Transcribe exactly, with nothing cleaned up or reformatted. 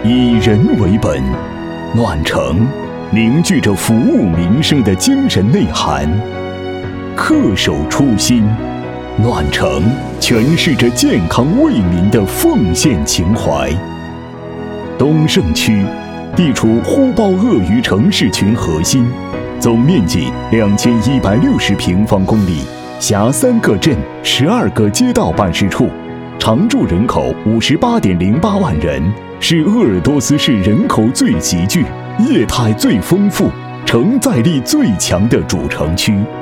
以人为本，暖城凝聚着服务民生的精神内涵，恪守初心，暖城诠释着健康为民的奉献情怀。东胜区地处呼包鳄鱼城市群核心，总面积两千一百六十平方公里，辖三个镇、十二个街道办事处，常住人口五十八点零八万人，是鄂尔多斯市人口最集聚、业态最丰富、承载力最强的主城区。